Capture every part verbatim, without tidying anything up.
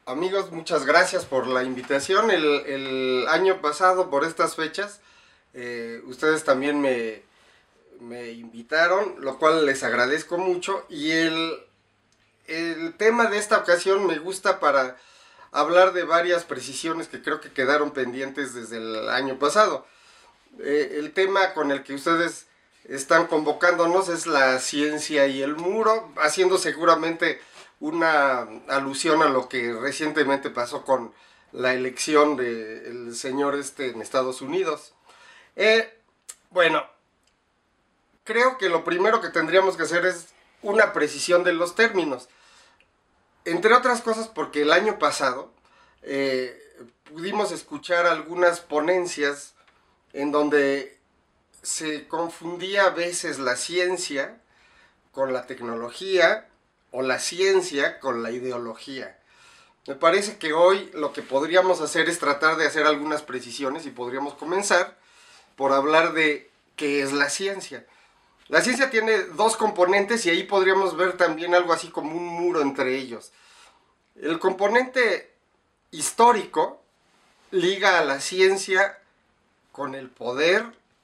Amigos, muchas gracias por la invitación. El, el año pasado, por estas fechas, eh, ustedes también me, me invitaron, lo cual les agradezco mucho. Y el, el tema de esta ocasión me gusta para hablar de varias precisiones que creo que quedaron pendientes desde el año pasado. Eh, el tema con el que ustedes están convocándonos es la ciencia y el muro, haciendo seguramente una alusión a lo que recientemente pasó con la elección del señor este en Estados Unidos. Eh, bueno, creo que lo primero que tendríamos que hacer es una precisión de los términos. Entre otras cosas porque el año pasado eh, pudimos escuchar algunas ponencias en donde se confundía a veces la ciencia con la tecnología o la ciencia con la ideología. Me parece que hoy lo que podríamos hacer es tratar de hacer algunas precisiones y podríamos comenzar por hablar de qué es la ciencia. La ciencia tiene dos componentes y ahí podríamos ver también algo así como un muro entre ellos. El componente histórico liga a la ciencia con el poder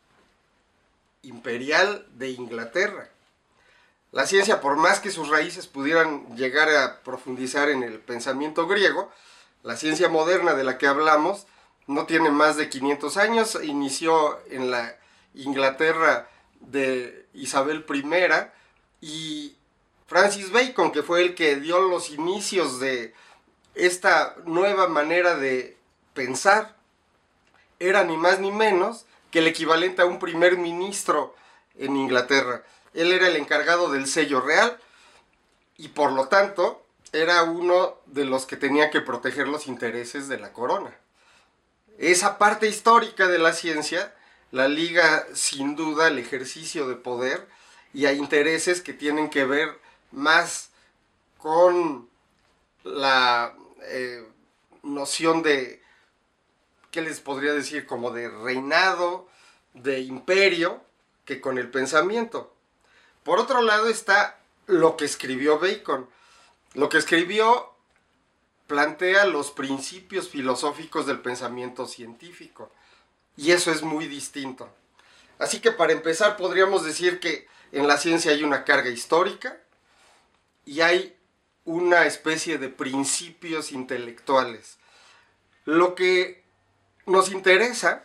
imperial de Inglaterra. La ciencia, por más que sus raíces pudieran llegar a profundizar en el pensamiento griego, la ciencia moderna de la que hablamos no tiene más de quinientos años, inició en la Inglaterra de Isabel primera y Francis Bacon, que fue el que dio los inicios de esta nueva manera de pensar, era ni más ni menos que el equivalente a un primer ministro en Inglaterra. Él era el encargado del sello real y por lo tanto era uno de los que tenía que proteger los intereses de la corona. Esa parte histórica de la ciencia la liga sin duda al ejercicio de poder y a intereses que tienen que ver más con la eh, noción de, ¿qué les podría decir? Como de reinado, de imperio, que con el pensamiento. Por otro lado está lo que escribió Bacon. Lo que escribió plantea los principios filosóficos del pensamiento científico. Y eso es muy distinto. Así que para empezar podríamos decir que en la ciencia hay una carga histórica y hay una especie de principios intelectuales. Lo que nos interesa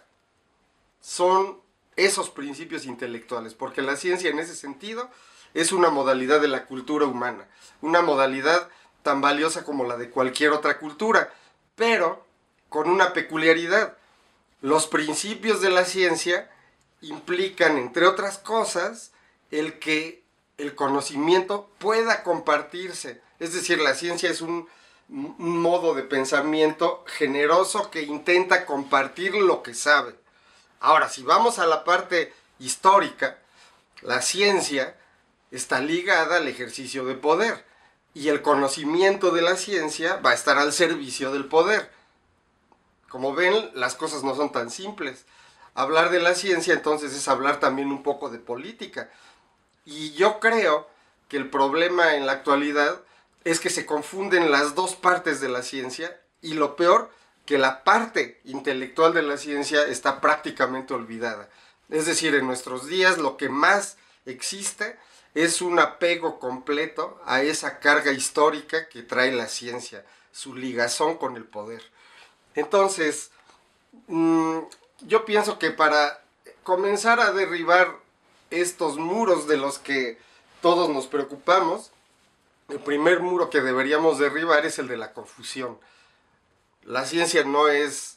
son esos principios intelectuales, porque la ciencia en ese sentido es una modalidad de la cultura humana, una modalidad tan valiosa como la de cualquier otra cultura, pero con una peculiaridad. Los principios de la ciencia implican, entre otras cosas, el que el conocimiento pueda compartirse. Es decir, la ciencia es un, un modo de pensamiento generoso que intenta compartir lo que sabe. Ahora, si vamos a la parte histórica, la ciencia está ligada al ejercicio de poder y el conocimiento de la ciencia va a estar al servicio del poder. Como ven, las cosas no son tan simples. Hablar de la ciencia entonces es hablar también un poco de política. Y yo creo que el problema en la actualidad es que se confunden las dos partes de la ciencia y lo peor, que la parte intelectual de la ciencia está prácticamente olvidada. Es decir, en nuestros días lo que más existe es un apego completo a esa carga histórica que trae la ciencia, su ligazón con el poder. Entonces, mmm, yo pienso que para comenzar a derribar estos muros de los que todos nos preocupamos, el primer muro que deberíamos derribar es el de la confusión. La ciencia no es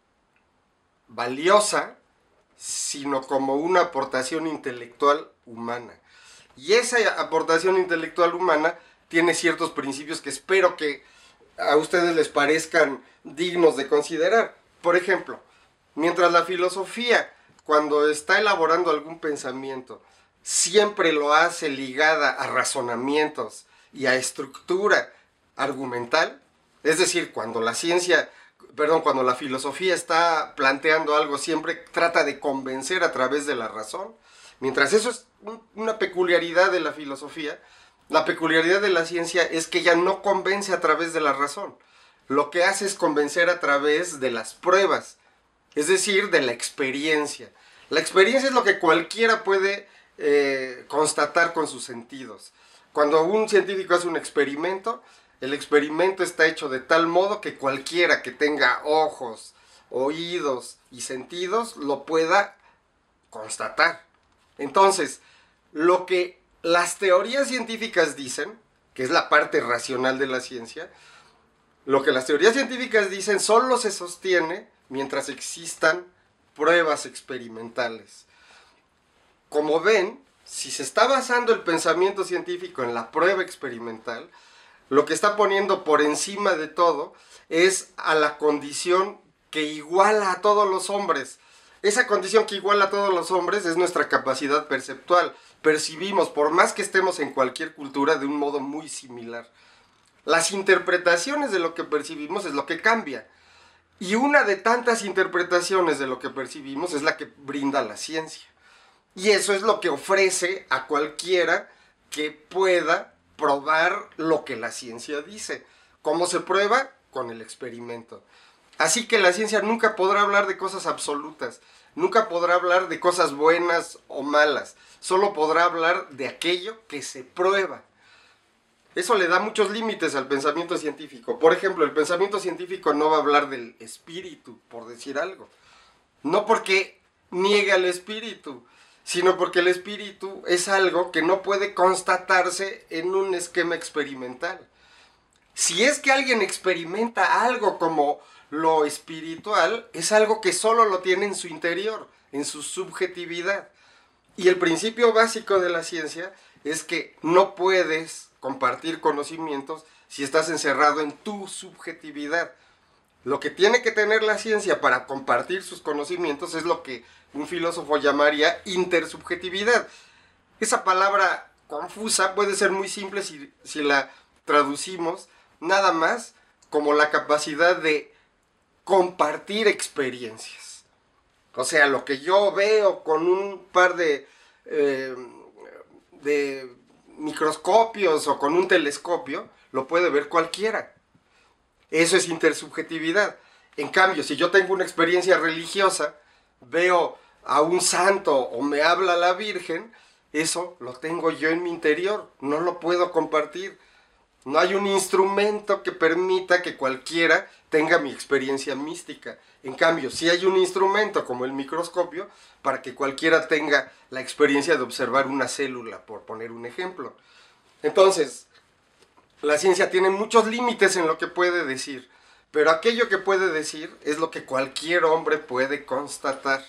valiosa, sino como una aportación intelectual humana. Y esa aportación intelectual humana tiene ciertos principios que espero que a ustedes les parezcan dignos de considerar. Por ejemplo, mientras la filosofía, cuando está elaborando algún pensamiento, siempre lo hace ligada a razonamientos y a estructura argumental, es decir, cuando la ciencia, perdón, cuando la filosofía está planteando algo, siempre trata de convencer a través de la razón. Mientras eso es una peculiaridad de la filosofía, la peculiaridad de la ciencia es que ella no convence a través de la razón. lo que hace es convencer a través de las pruebas, es decir, de la experiencia. La experiencia es lo que cualquiera puede eh, constatar con sus sentidos. Cuando un científico hace un experimento, el experimento está hecho de tal modo que cualquiera que tenga ojos, oídos y sentidos lo pueda constatar. Entonces, lo que las teorías científicas dicen, que es la parte racional de la ciencia, lo que las teorías científicas dicen solo se sostiene mientras existan pruebas experimentales. Como ven, si se está basando el pensamiento científico en la prueba experimental, lo que está poniendo por encima de todo es a la condición que iguala a todos los hombres. Esa condición que iguala a todos los hombres es nuestra capacidad perceptual. Percibimos, por más que estemos en cualquier cultura, de un modo muy similar. Las interpretaciones de lo que percibimos es lo que cambia. Y una de tantas interpretaciones de lo que percibimos es la que brinda la ciencia. Y eso es lo que ofrece a cualquiera que pueda probar lo que la ciencia dice. ¿Cómo se prueba? Con el experimento. Así que la ciencia nunca podrá hablar de cosas absolutas, nunca podrá hablar de cosas buenas o malas, solo podrá hablar de aquello que se prueba. Eso le da muchos límites al pensamiento científico. Por ejemplo, el pensamiento científico no va a hablar del espíritu, por decir algo. No porque niegue al espíritu, sino porque el espíritu es algo que no puede constatarse en un esquema experimental. Si es que alguien experimenta algo como lo espiritual, es algo que solo lo tiene en su interior, en su subjetividad. Y el principio básico de la ciencia es que no puedes compartir conocimientos si estás encerrado en tu subjetividad. Lo que tiene que tener la ciencia para compartir sus conocimientos es lo que un filósofo llamaría intersubjetividad. Esa palabra confusa puede ser muy simple si, si la traducimos nada más como la capacidad de compartir experiencias. O sea, lo que yo veo con un par de, eh, de microscopios o con un telescopio, lo puede ver cualquiera. Eso es intersubjetividad. En cambio, si yo tengo una experiencia religiosa, veo a un santo o me habla la Virgen, eso lo tengo yo en mi interior, no lo puedo compartir. No hay un instrumento que permita que cualquiera tenga mi experiencia mística. En cambio, sí hay un instrumento como el microscopio para que cualquiera tenga la experiencia de observar una célula, por poner un ejemplo. Entonces, la ciencia tiene muchos límites en lo que puede decir, pero aquello que puede decir es lo que cualquier hombre puede constatar.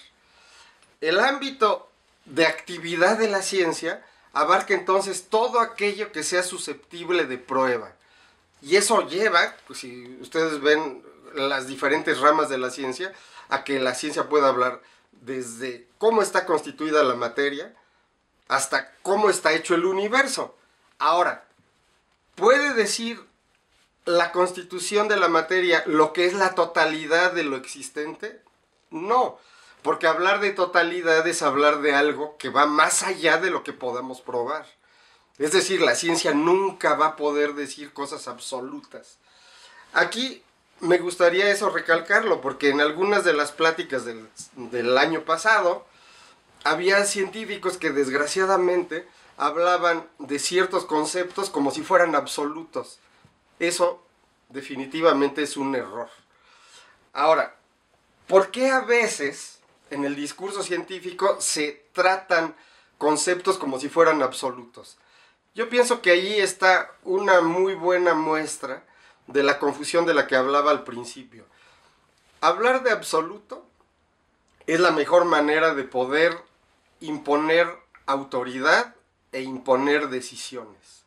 El ámbito de actividad de la ciencia abarca entonces todo aquello que sea susceptible de prueba. Y eso lleva, pues si ustedes ven las diferentes ramas de la ciencia, a que la ciencia pueda hablar desde cómo está constituida la materia hasta cómo está hecho el universo. Ahora, ¿puede decir la constitución de la materia lo que es la totalidad de lo existente? No. Porque hablar de totalidad es hablar de algo que va más allá de lo que podamos probar. Es decir, la ciencia nunca va a poder decir cosas absolutas. Aquí me gustaría eso recalcarlo, porque en algunas de las pláticas del, del año pasado, había científicos que desgraciadamente hablaban de ciertos conceptos como si fueran absolutos. Eso definitivamente es un error. Ahora, ¿por qué a veces en el discurso científico se tratan conceptos como si fueran absolutos? Yo pienso que ahí está una muy buena muestra de la confusión de la que hablaba al principio. Hablar de absoluto es la mejor manera de poder imponer autoridad e imponer decisiones.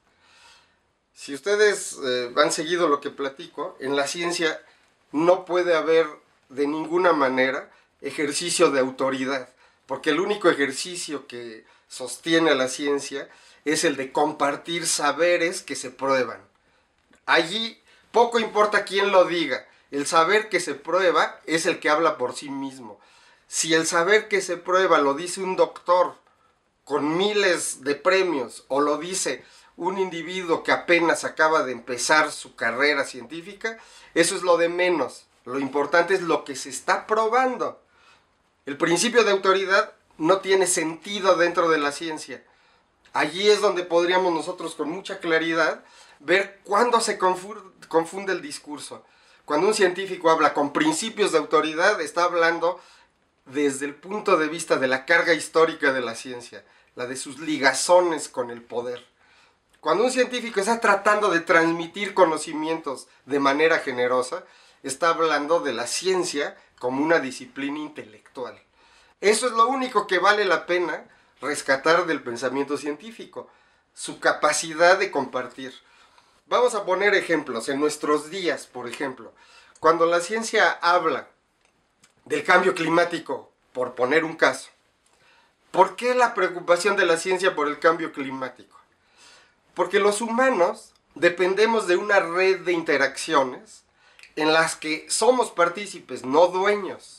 Si ustedes eh, han seguido lo que platico, en la ciencia no puede haber de ninguna manera ejercicio de autoridad, porque el único ejercicio que sostiene a la ciencia es el de compartir saberes que se prueban. Allí poco importa quién lo diga, el saber que se prueba es el que habla por sí mismo. Si el saber que se prueba lo dice un doctor con miles de premios o lo dice un individuo que apenas acaba de empezar su carrera científica, eso es lo de menos. Lo importante es lo que se está probando. El principio de autoridad no tiene sentido dentro de la ciencia. Allí es donde podríamos nosotros con mucha claridad ver cuándo se confunde el discurso. Cuando un científico habla con principios de autoridad, está hablando desde el punto de vista de la carga histórica de la ciencia, la de sus ligazones con el poder. Cuando un científico está tratando de transmitir conocimientos de manera generosa, está hablando de la ciencia como una disciplina intelectual. Eso es lo único que vale la pena rescatar del pensamiento científico, su capacidad de compartir. Vamos a poner ejemplos. En nuestros días, por ejemplo, cuando la ciencia habla del cambio climático, por poner un caso, ¿por qué la preocupación de la ciencia por el cambio climático? Porque los humanos dependemos de una red de interacciones en las que somos partícipes, no dueños.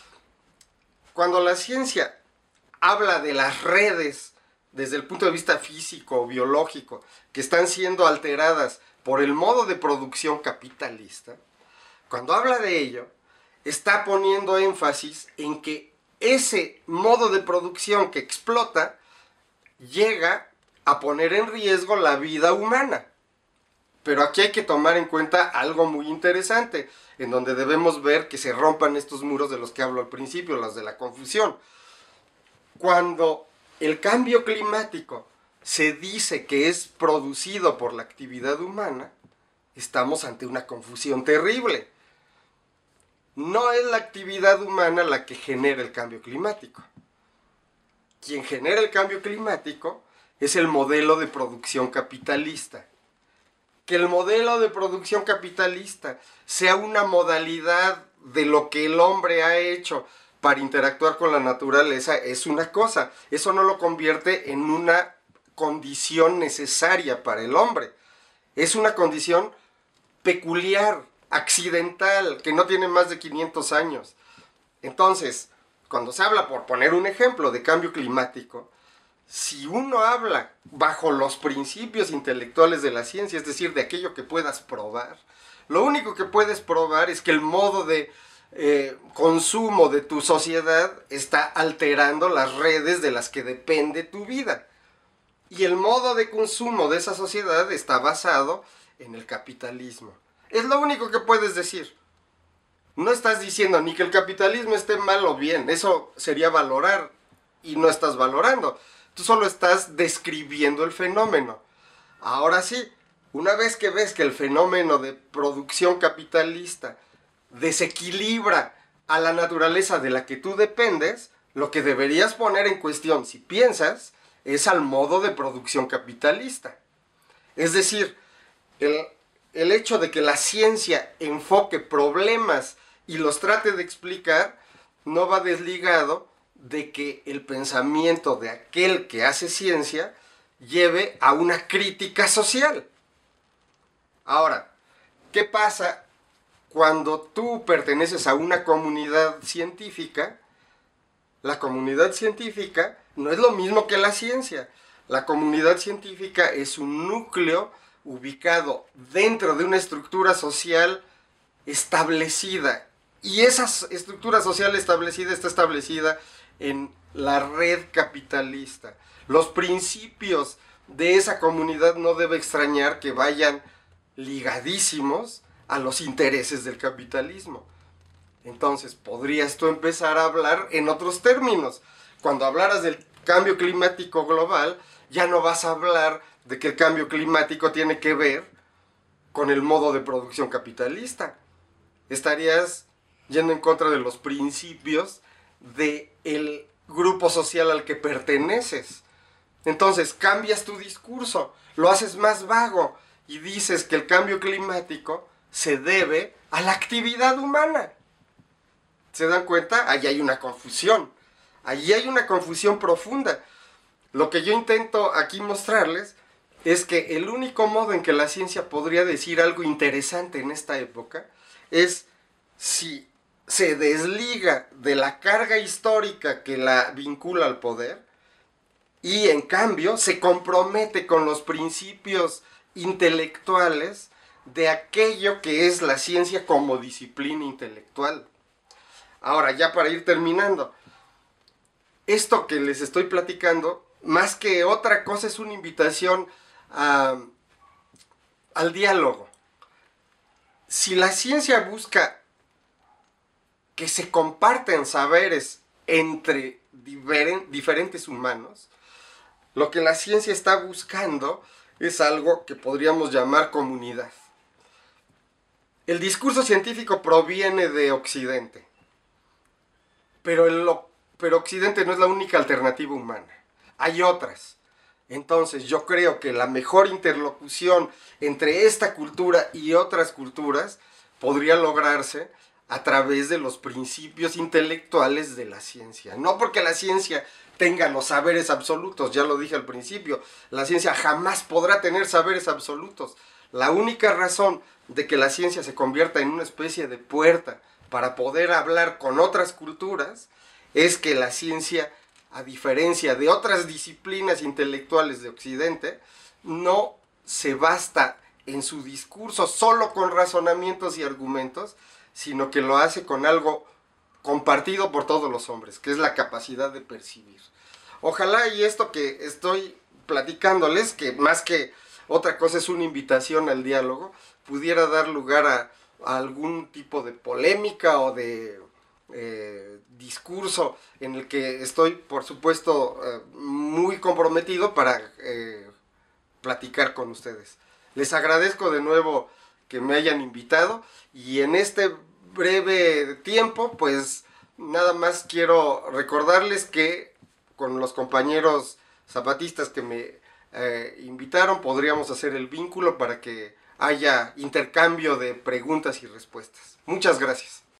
Cuando la ciencia habla de las redes desde el punto de vista físico o biológico que están siendo alteradas por el modo de producción capitalista, cuando habla de ello, está poniendo énfasis en que ese modo de producción que explota llega a poner en riesgo la vida humana. Pero aquí hay que tomar en cuenta algo muy interesante, en donde debemos ver que se rompan estos muros de los que hablo al principio, los de la confusión. Cuando el cambio climático se dice que es producido por la actividad humana, estamos ante una confusión terrible. No es la actividad humana la que genera el cambio climático. Quien genera el cambio climático es el modelo de producción capitalista. Que el modelo de producción capitalista sea una modalidad de lo que el hombre ha hecho para interactuar con la naturaleza es una cosa. Eso no lo convierte en una condición necesaria para el hombre. Es una condición peculiar, accidental, que no tiene más de quinientos años. Entonces, cuando se habla, por poner un ejemplo, de cambio climático, si uno habla bajo los principios intelectuales de la ciencia, es decir, de aquello que puedas probar, lo único que puedes probar es que el modo de eh, consumo de tu sociedad está alterando las redes de las que depende tu vida. Y el modo de consumo de esa sociedad está basado en el capitalismo. Es lo único que puedes decir. No estás diciendo ni que el capitalismo esté mal o bien, eso sería valorar y no estás valorando. Tú solo estás describiendo el fenómeno. Ahora sí, una vez que ves que el fenómeno de producción capitalista desequilibra a la naturaleza de la que tú dependes, lo que deberías poner en cuestión, si piensas, es al modo de producción capitalista. Es decir, el, el hecho de que la ciencia enfoque problemas y los trate de explicar, no va desligado de que el pensamiento de aquel que hace ciencia lleve a una crítica social. Ahora, ¿qué pasa cuando tú perteneces a una comunidad científica? La comunidad científica no es lo mismo que la ciencia. La comunidad científica es un núcleo ubicado dentro de una estructura social establecida. Y esa estructura social establecida está establecida en la red capitalista. Los principios de esa comunidad no debe extrañar que vayan ligadísimos a los intereses del capitalismo. Entonces, podrías tú empezar a hablar en otros términos. Cuando hablaras del cambio climático global, ya no vas a hablar de que el cambio climático tiene que ver con el modo de producción capitalista. Estarías yendo en contra de los principios del grupo social al que perteneces. Entonces, cambias tu discurso, lo haces más vago y dices que el cambio climático se debe a la actividad humana. ¿Se dan cuenta? Allí hay una confusión. Allí hay una confusión profunda. Lo que yo intento aquí mostrarles es que el único modo en que la ciencia podría decir algo interesante en esta época es si se desliga de la carga histórica que la vincula al poder y en cambio se compromete con los principios intelectuales de aquello que es la ciencia como disciplina intelectual. Ahora, ya para ir terminando, esto que les estoy platicando, más que otra cosa, es una invitación a, al diálogo. Si la ciencia busca que se comparten saberes entre diferen, diferentes humanos, lo que la ciencia está buscando es algo que podríamos llamar comunidad. El discurso científico proviene de Occidente, pero, el, pero Occidente no es la única alternativa humana. Hay otras. Entonces yo creo que la mejor interlocución entre esta cultura y otras culturas podría lograrse a través de los principios intelectuales de la ciencia. No porque la ciencia tenga los saberes absolutos, ya lo dije al principio, la ciencia jamás podrá tener saberes absolutos. La única razón de que la ciencia se convierta en una especie de puerta para poder hablar con otras culturas es que la ciencia, a diferencia de otras disciplinas intelectuales de Occidente, no se basta en su discurso solo con razonamientos y argumentos, sino que lo hace con algo compartido por todos los hombres, que es la capacidad de percibir. Ojalá y esto que estoy platicándoles, que más que otra cosa es una invitación al diálogo, pudiera dar lugar a, a algún tipo de polémica o de eh, discurso en el que estoy, por supuesto, eh, muy comprometido para eh, platicar con ustedes. Les agradezco de nuevo que me hayan invitado y en este breve tiempo, pues nada más quiero recordarles que con los compañeros zapatistas que me eh, invitaron podríamos hacer el vínculo para que haya intercambio de preguntas y respuestas. Muchas gracias.